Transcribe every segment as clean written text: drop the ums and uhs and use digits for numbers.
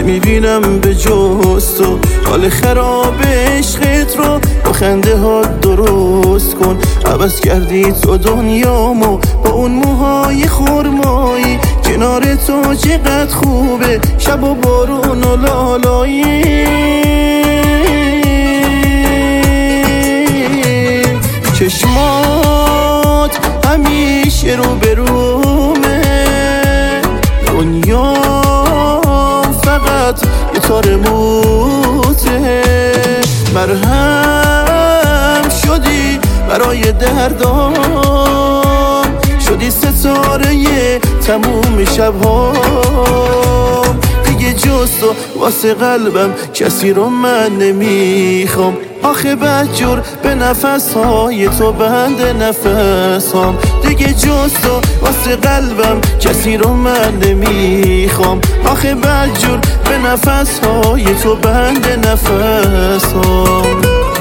نمیبینم به جز تو. حال خراب عشقت رو با خنده ها درست کن. عوض کردی تو دنیامو با اون موهای خرمایی. کنار تو چقدر خوبه شب و بارون و لالایی. چشمات همیشه رو برومه. دنیا فقط یه تار موته. مرهم شدی برای دردام. شدی ستاره تموم شبهام. دیگه جز تو واسه قلبم کسی رو من نمیخوام. آخه بدجور به نفسهای تو بند نفسام. دیگه جز تو واسه قلبم کسی رو من نمیخوام. آخه بدجور به نفسهای تو بند نفسام.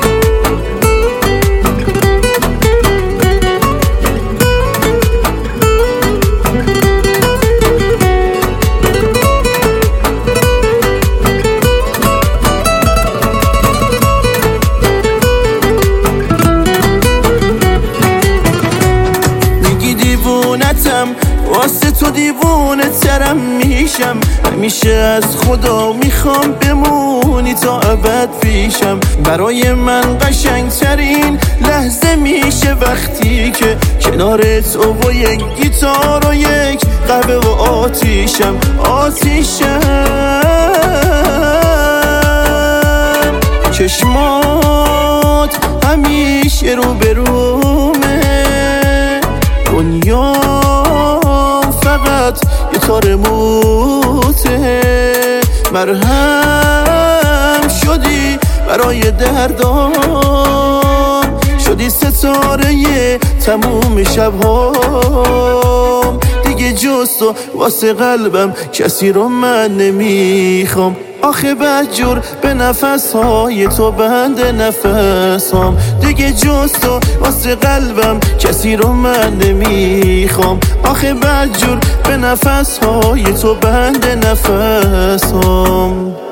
واسه تو دیوونه ترم میشم. همیشه از خدا میخوام بمونی تا ابد پیشم. برای من قشنگ ترین لحظه میشه وقتی که کنار تو با یک گیتار و یک قهوه و آتیشم. چشمات همیشه رو برومه. دنیا فقط یه تار موته. مرهم شدی برای دردام. شدی ستاره تموم شبهام. دیگه جز تو واسه قلبم کسی رو من نمیخوام. آخه بدجور به نفسهای تو بند نفسام. دیگه جز تو واسه قلبم کسی رو من نمیخوام. آخه بدجور به نفسهای تو بند نفسام.